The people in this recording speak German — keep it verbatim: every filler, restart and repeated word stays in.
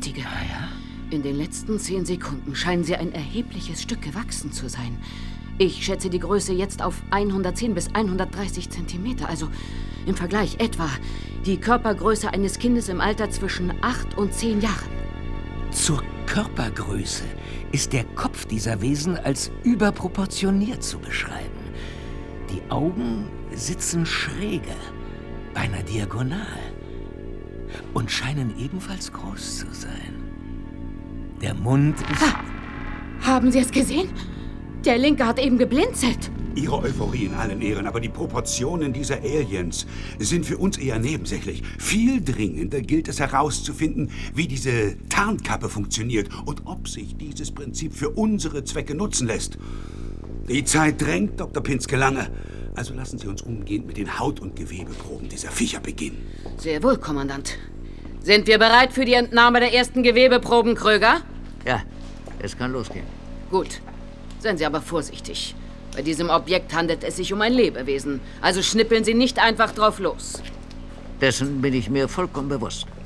bestätige. Ah, ja? In den letzten zehn Sekunden scheinen sie ein erhebliches Stück gewachsen zu sein. Ich schätze die Größe jetzt auf hundertzehn bis hundertdreißig Zentimeter, also im Vergleich etwa die Körpergröße eines Kindes im Alter zwischen acht und zehn Jahren. Zur Körpergröße ist der Kopf dieser Wesen als überproportioniert zu beschreiben. Die Augen sitzen schräge, beinahe diagonal und scheinen ebenfalls groß zu sein. Der Mund ist... Ah, haben Sie es gesehen? Der Linke hat eben geblinzelt. Ihre Euphorie in allen Ehren, aber die Proportionen dieser Aliens sind für uns eher nebensächlich. Viel dringender gilt es herauszufinden, wie diese Tarnkappe funktioniert und ob sich dieses Prinzip für unsere Zwecke nutzen lässt. Die Zeit drängt, Doktor Pinske Lange. Also lassen Sie uns umgehend mit den Haut- und Gewebeproben dieser Viecher beginnen. Sehr wohl, Kommandant. Sind wir bereit für die Entnahme der ersten Gewebeproben, Kröger? Ja, es kann losgehen. Gut. Seien Sie aber vorsichtig. Bei diesem Objekt handelt es sich um ein Lebewesen. Also schnippeln Sie nicht einfach drauf los. Dessen bin ich mir vollkommen bewusst.